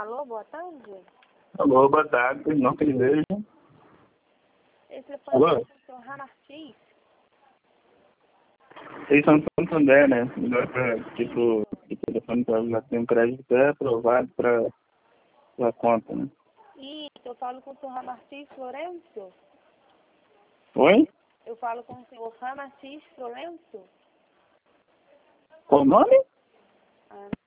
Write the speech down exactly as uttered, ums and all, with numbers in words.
Alô, boa tarde. Alô, boa tarde. Não te vejo. Esse é Alô? o senhor Ramartins. Vocês são de Santander, né? Melhor pra, tipo, o telefone para lá tem um crédito é aprovado para a conta, né? Isso, eu falo com o senhor Ramartins Florencio. Oi? Eu falo com o senhor Ramartins Florencio. Qual o nome? Ah.